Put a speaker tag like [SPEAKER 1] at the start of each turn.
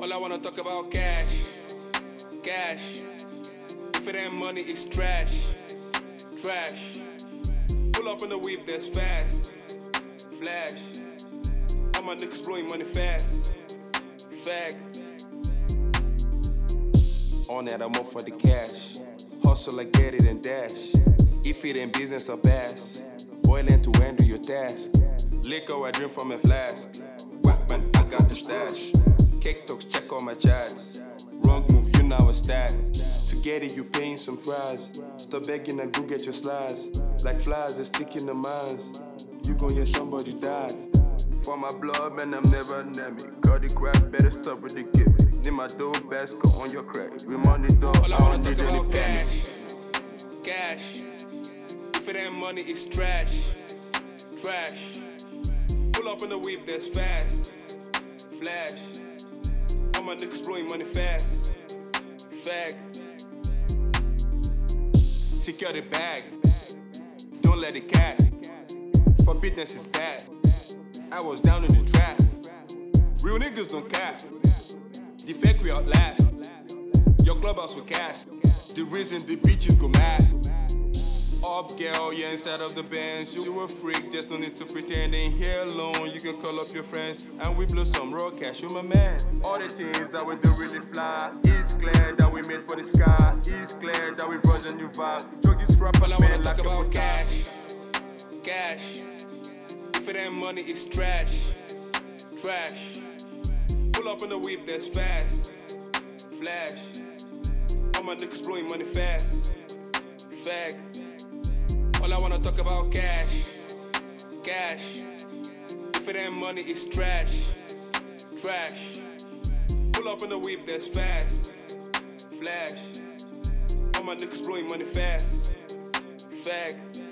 [SPEAKER 1] All I wanna talk about cash, cash. If it ain't money, it's trash, trash. Pull up in the whip that's fast, flash. All my niggas blowing money fast, facts.
[SPEAKER 2] On that, I'm up for the cash. Hustle, I get it and dash. If it ain't business or bass, boiling to handle your task. Liquor, I drink from a flask. Weapon, I got the stash. Cake talks, check all my chats. Wrong move, you now a stat. To get it, you paying some price. Stop begging and go get your slides. Like flies, they stick in the minds. You gon' hear somebody die. For my blood, man, I'm never anemic. Cut the crap, better stop with the gimmick. Need my dough, best cut on your credit. We money, dog,
[SPEAKER 1] All I
[SPEAKER 2] I
[SPEAKER 1] wanna
[SPEAKER 2] don't
[SPEAKER 1] talk
[SPEAKER 2] need any
[SPEAKER 1] about
[SPEAKER 2] panic.
[SPEAKER 1] cash, cash. If it ain't money, it's trash, trash. Pull up in the whip that's fast, flash. All my niggas blowing money fast, facts.
[SPEAKER 2] Secure the bag, don't let it cat. For business is bad. I was down in the trap. Real niggas don't cap. The fake we outlast. Your clubhouse will cast. The reason the bitches go mad. Up girl, you're inside of the bench. You a freak, just no need to pretend. Ain't here alone, you can call up your friends. And we blow some raw cash, you my man. All the things that we do really fly. It's clear that we made for the sky. It's clear that we brought a new vibe. Drug these
[SPEAKER 1] All
[SPEAKER 2] rappers,
[SPEAKER 1] I wanna
[SPEAKER 2] man,
[SPEAKER 1] talk
[SPEAKER 2] like a
[SPEAKER 1] about
[SPEAKER 2] cash.
[SPEAKER 1] cash, cash. If it ain't money, it's trash, trash. Pull up in the whip that's fast, flash. All my niggas blowing money fast, facts. All I wanna talk about cash, cash. If it ain't money, it's trash, trash. Pull up in the whip that's fast, flash. All my niggas blowing money fast, facts.